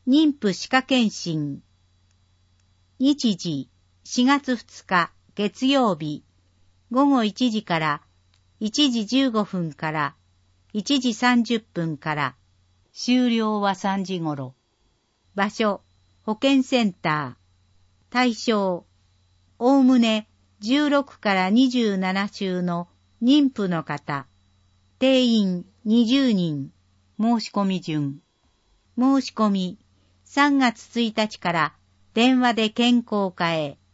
妊婦歯科検診。日時、4月2日月曜日、午後1時から1時15分から1時30分から、終了は3時頃。場所、保健センター。対象、おおむね16から27週の妊婦の方。定員20人。申し込み順。申し込み、3月1日から電話で健康課へ。